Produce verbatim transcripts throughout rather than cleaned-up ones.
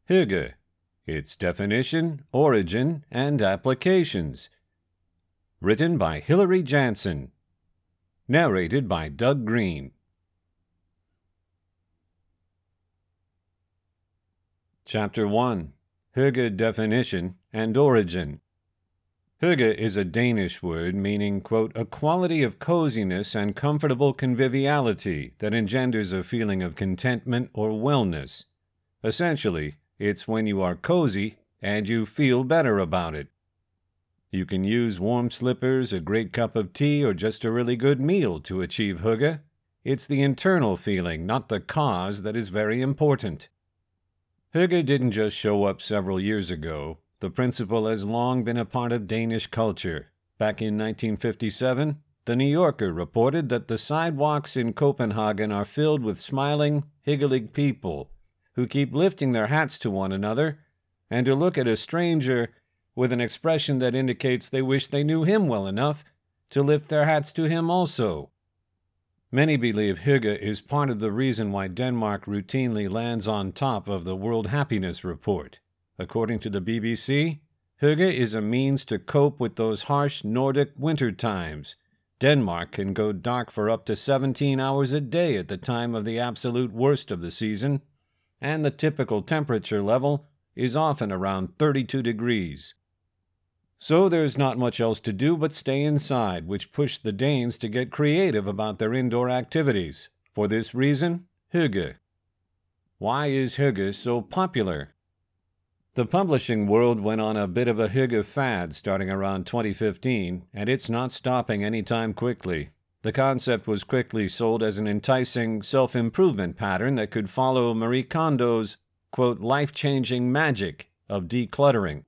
Hygge, its definition, origin, and applications. Written by Hilary Jansen. Narrated by Doug Green. Chapter one. Hygge definition and origin. Hygge is a Danish word meaning, quote, a quality of coziness and comfortable conviviality that engenders a feeling of contentment or wellness. Essentially, it's when you are cozy and you feel better about it. You can use warm slippers, a great cup of tea, or just a really good meal to achieve hygge. It's the internal feeling, not the cause, that is very important. Hygge didn't just show up several years ago. The principle has long been a part of Danish culture. Back in nineteen fifty-seven, The New Yorker reported that the sidewalks in Copenhagen are filled with smiling, hyggelig people who keep lifting their hats to one another and who look at a stranger with an expression that indicates they wish they knew him well enough to lift their hats to him also. Many believe hygge is part of the reason why Denmark routinely lands on top of the World Happiness Report. According to the B B C, hygge is a means to cope with those harsh Nordic winter times. Denmark can go dark for up to seventeen hours a day at the time of the absolute worst of the season, and the typical temperature level is often around thirty-two degrees. So there's not much else to do but stay inside, which pushed the Danes to get creative about their indoor activities. For this reason, hygge. Why is hygge so popular? The publishing world went on a bit of a hygge fad starting around twenty fifteen, and it's not stopping anytime quickly. The concept was quickly sold as an enticing self-improvement pattern that could follow Marie Kondo's, quote, life-changing magic of decluttering.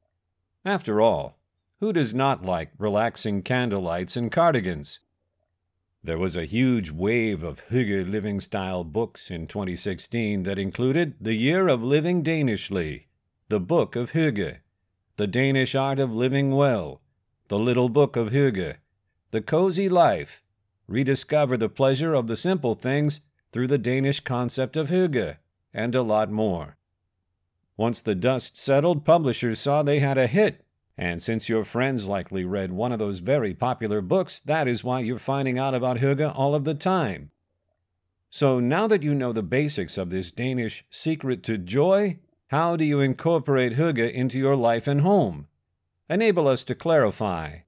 After all, who does not like relaxing candlelights and cardigans? There was a huge wave of hygge living-style books in twenty sixteen that included The Year of Living Danishly, The Book of Hygge, The Danish Art of Living Well, The Little Book of Hygge, The Cozy Life, Rediscover the Pleasure of the Simple Things Through the Danish Concept of Hygge, and a lot more. Once the dust settled, publishers saw they had a hit, and since your friends likely read one of those very popular books, that is why you're finding out about hygge all of the time. So now that you know the basics of this Danish secret to joy, how do you incorporate hygge into your life and home? Enable us to clarify.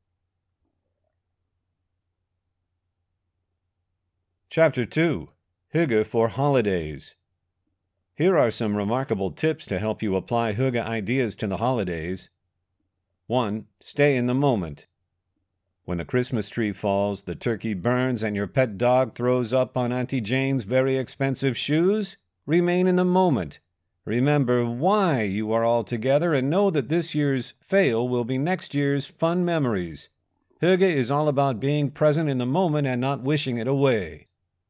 Chapter two. Hygge for Holidays. Here are some remarkable tips to help you apply hygge ideas to the holidays. one. Stay in the moment. When the Christmas tree falls, the turkey burns, and your pet dog throws up on Auntie Jane's very expensive shoes, remain in the moment. Remember why you are all together and know that this year's fail will be next year's fun memories. Hygge is all about being present in the moment and not wishing it away.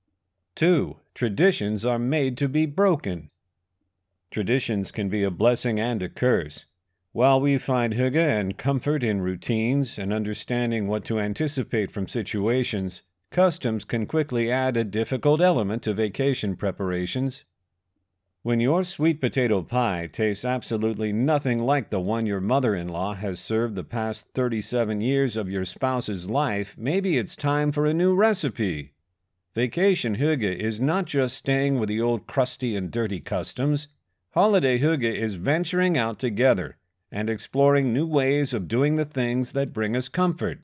two. Traditions are made to be broken. Traditions can be a blessing and a curse. While we find hygge and comfort in routines and understanding what to anticipate from situations, customs can quickly add a difficult element to vacation preparations. When your sweet potato pie tastes absolutely nothing like the one your mother-in-law has served the past thirty-seven years of your spouse's life, maybe it's time for a new recipe. Vacation hygge is not just staying with the old crusty and dirty customs. Holiday hygge is venturing out together and exploring new ways of doing the things that bring us comfort.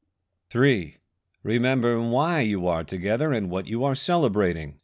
three. Remember why you are together and what you are celebrating.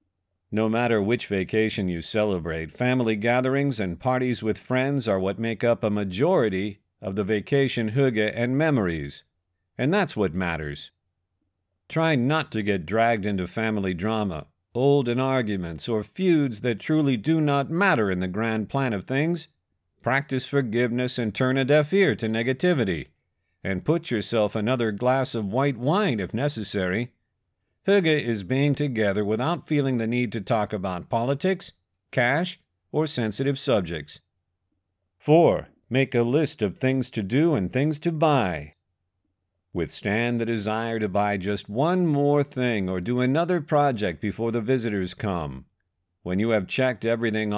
No matter which vacation you celebrate, family gatherings and parties with friends are what make up a majority of the vacation hygge and memories. And that's what matters. Try not to get dragged into family drama, olden arguments, or feuds that truly do not matter in the grand plan of things. Practice forgiveness and turn a deaf ear to negativity. And put yourself another glass of white wine if necessary. Hygge is being together without feeling the need to talk about politics, cash, or sensitive subjects. four. Make a list of things to do and things to buy. Withstand the desire to buy just one more thing or do another project before the visitors come. When you have checked everything